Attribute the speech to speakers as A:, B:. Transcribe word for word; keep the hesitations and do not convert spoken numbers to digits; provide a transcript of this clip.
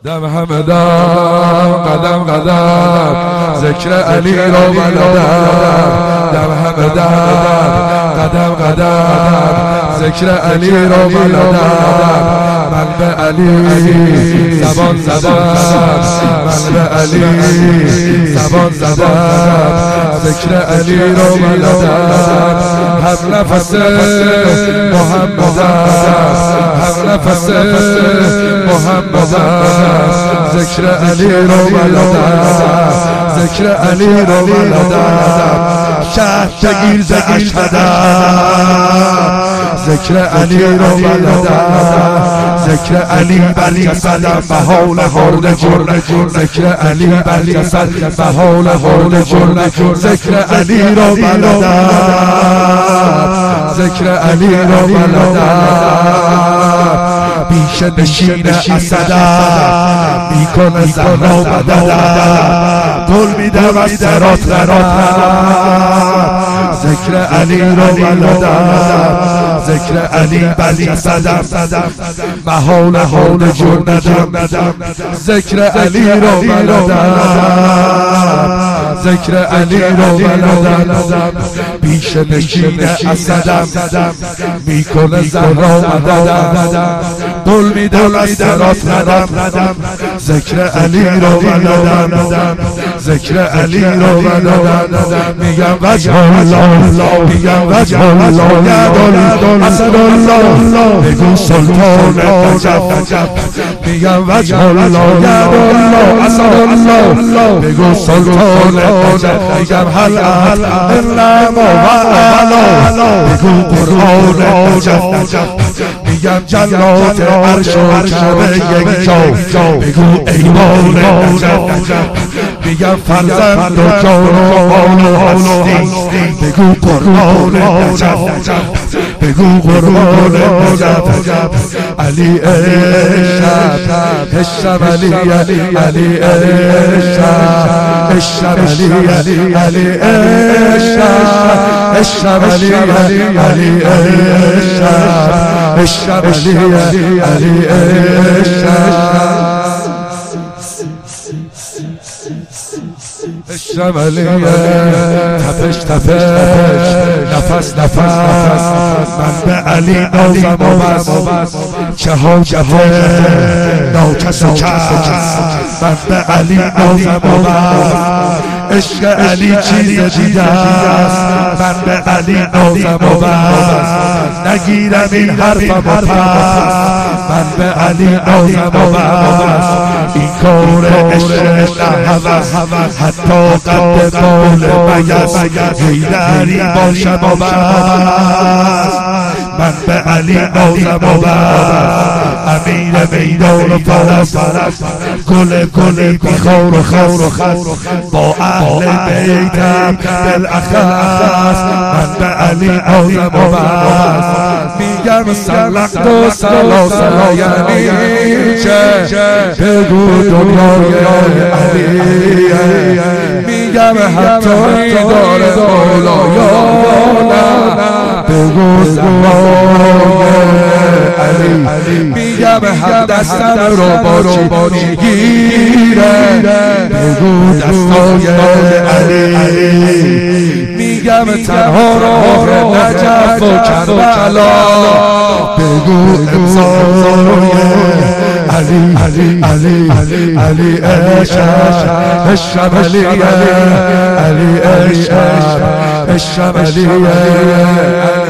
A: دم همه دم قدم قدم ذکر علی را بلدم. دم همه دم قدم قدم ذکر علی را بلدم. من به علی زبان زدم، من به علی زبان زدم، ذکر علی را بلدم. هم نفس محمدم، هم نفس محمدم، ذکر علی را بلدم، ذکر علی را بلدم. شهر بگیر ز اشهدم، ذکر علی را بلدم، ذکر علی بر جسدم به حال حال جرم، ذکر علی بر جسد به حال حال جرم، ذکر علی را بلدم، ذکر علی را بلدم. پیش نشین اسدم میکنه زهرا بددم، گل میدم از سرات غراتم، ذکر علی را بلدم، ذکر علی بر جسدم به حال حال جرم ندم، ذکر علی را بلدم، ذکر علی را بلدم. پیش نشین اسدم میکنه زهرا بددم، گل میدم از سرات غراتم، ذکر علی را بلدم، ذکر علی را بلدم. میگم وجه الله، میگم وجه الله، یادال اسد الله، بگو سلطان نجف، میگم وجه الله، یادال اسد الله، بگو سلطان نجف. میگم هل اهل انما و علا، بگو قرآن نجف. میگم جلات عرش و کعبه یک جا، بگو ایوان نجف. میگم فرزند و جان و حال و هستی، بگو قرآن نجف، بگو قرآن نجف. علی عشق عشق علی علی عشق عشق علی علی عشق عشق علی علی عشق عشق علی علی عشق شمالیه. تپش تپش نفس نفس من به علی نازم و بس، چه حاجت ناکس و کس من به علی نازم و بس. عشق علی چیز دیده است، من به علی نازم و بس. نگیرم این حرفم و پس، من به علی نازم و بس. این کار عشق نه هوس، حتی قد بال مگس حیدری باشم و بس. من به علی نازم و بس. امیر میدان و پرست، گل گل بیخار و خار و خس، با اهل بیتم بالاخص. من به علی نازم و بس. میگم سلقت و سلاسل یعنی چه، بگو دنیای علی. میگم حتی دار مولایانم، بگو زبای علی. میگم هم دستم رو با چی میگیره، بگو دستای علی. میگم تنها راه نجف و کربلا، بگو امضای علی علی علی عشق عشق علی علی عشق عشق علی